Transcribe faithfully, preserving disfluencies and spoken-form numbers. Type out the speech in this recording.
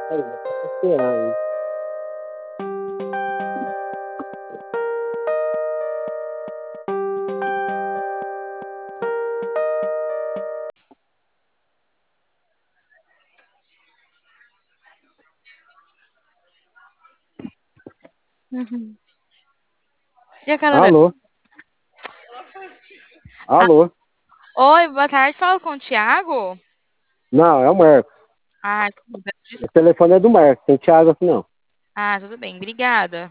Aí, eu tô esperando. Uhum. E a Carolina? Alô? Ah, Alô? oi, boa tarde. Fala com o Thiago? Não, é o Marcos. Ah, tudo bem. O telefone é do Marcos, tem Thiago aqui não. Ah, tudo bem. Obrigada.